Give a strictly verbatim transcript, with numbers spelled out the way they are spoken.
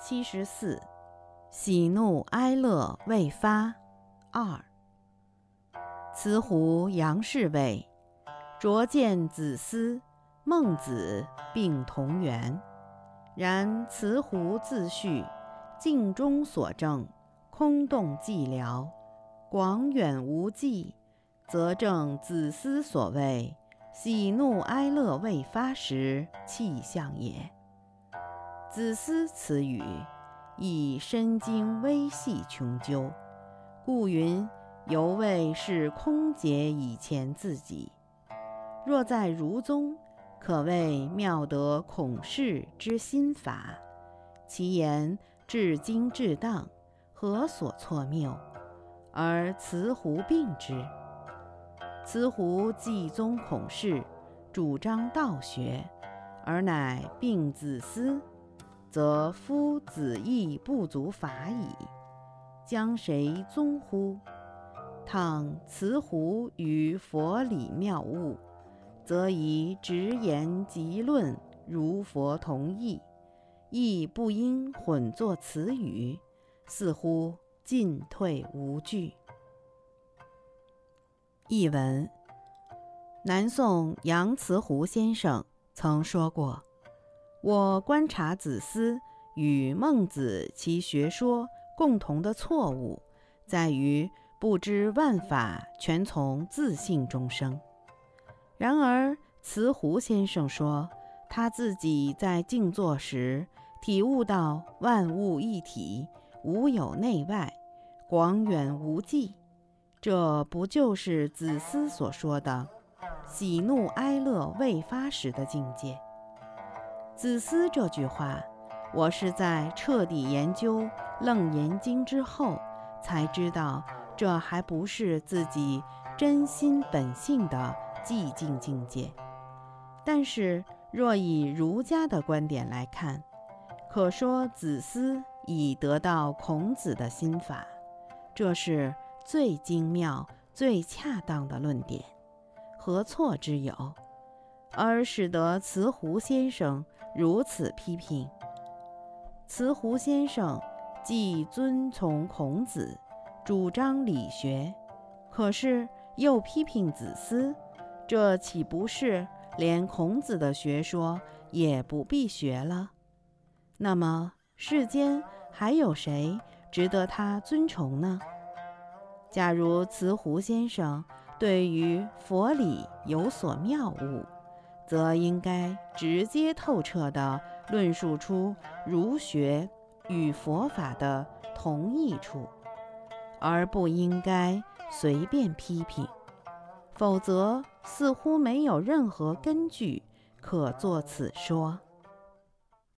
七十四，喜怒哀乐未发。二，慈湖杨氏谓：卓见子思、孟子并同源，然慈湖自序，镜中所证，空洞寂寥，广远无际，则正子思所谓喜怒哀乐未发时气象也。子思此语，亦深经微细穷究，故云犹未是空解以前自己。若在儒宗，可谓妙得孔氏之心法，其言至精至当，何所错谬？而慈湖并之。慈湖继宗孔氏，主张道学，而乃并子思，则夫子义不足法矣，将谁宗乎？倘慈湖于佛理妙悟，则以直言极论如佛同义，亦不应混作词语，似乎进退无据。译文：南宋杨慈湖先生曾说过，我观察子思与孟子其学说共同的错误，在于不知万法全从自性中生。然而慈湖先生说，他自己在静坐时体悟到万物一体，无有内外，广远无际，这不就是子思所说的喜怒哀乐未发时的境界？子思这句话，我是在彻底研究《楞严经》之后才知道，这还不是自己真心本性的寂静境界。但是若以儒家的观点来看，可说子思已得到孔子的心法，这是最精妙最恰当的论点，何错之有？而使得慈湖先生如此批评。慈湖先生既遵从孔子，主张理学，可是又批评子思，这岂不是连孔子的学说也不必学了？那么世间还有谁值得他尊崇呢？假如慈湖先生对于佛理有所妙悟，则应该直接透彻地论述出儒学与佛法的同义处，而不应该随便批评，否则似乎没有任何根据可作此说。